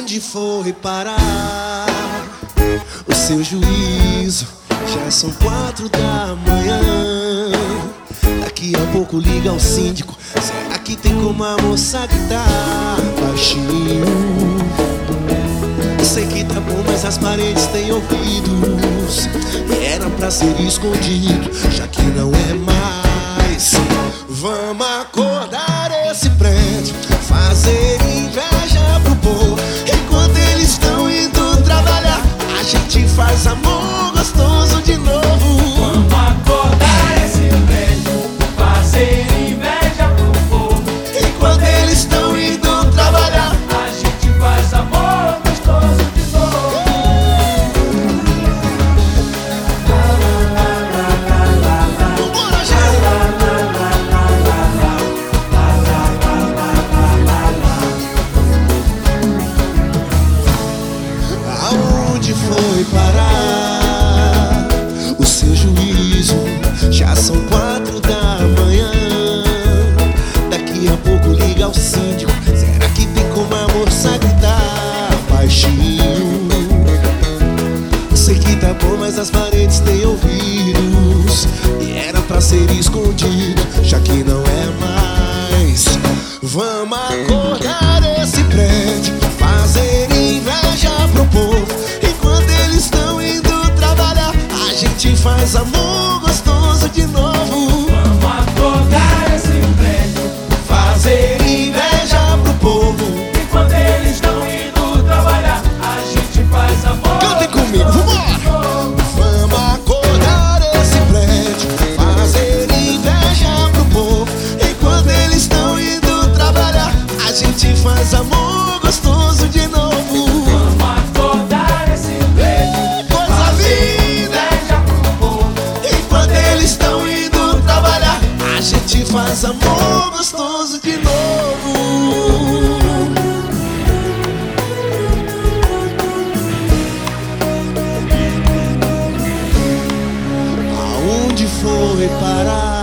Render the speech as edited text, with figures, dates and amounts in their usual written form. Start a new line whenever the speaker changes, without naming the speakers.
Aonde foi parar o seu juízo? Já são 4 da manhã. Daqui a pouco liga o síndico. Será que tem como a moça gritar baixinho? Eu sei que tá bom, mas as paredes têm ouvidos. Era pra ser escondido, já que não é mais. Vamos acordar esse prédio, fazer inveja pro povo. Enquanto eles estão indo trabalhar, a gente faz amor gostoso de novo.
Vamos acordar esse prédio, fazer inveja pro povo.
Enquanto eles estão indo trabalhar,
A gente faz amor gostoso de novo.
vambora, gente! Aonde foi parar o seu juízo? Já são 4 da manhã. Daqui a pouco liga o síndico. Será que tem como a moça gritar baixinho? Eu sei que tá bom, mas as paredes têm ouvidos. E era pra ser escondido, já que não é mais. Vamos acordar esse prédio, fazer inveja pro povo. Enquanto eles estão indo trabalhar, a gente faz amor gostoso de novo.
Vamos acordar esse prédio,
Fazer inveja pro povo.
enquanto eles estão indo trabalhar, a gente faz amor.
Cantem comigo, vambora! Vamos acordar esse prédio, fazer inveja pro povo. Enquanto eles estão indo trabalhar, a gente faz amor gostoso de novo.
Vamos acordar esse prédio,
Coisa linda!
inveja pro povo.
Enquanto eles estão indo trabalhar, a gente faz amor gostoso de novo. Aonde foi parar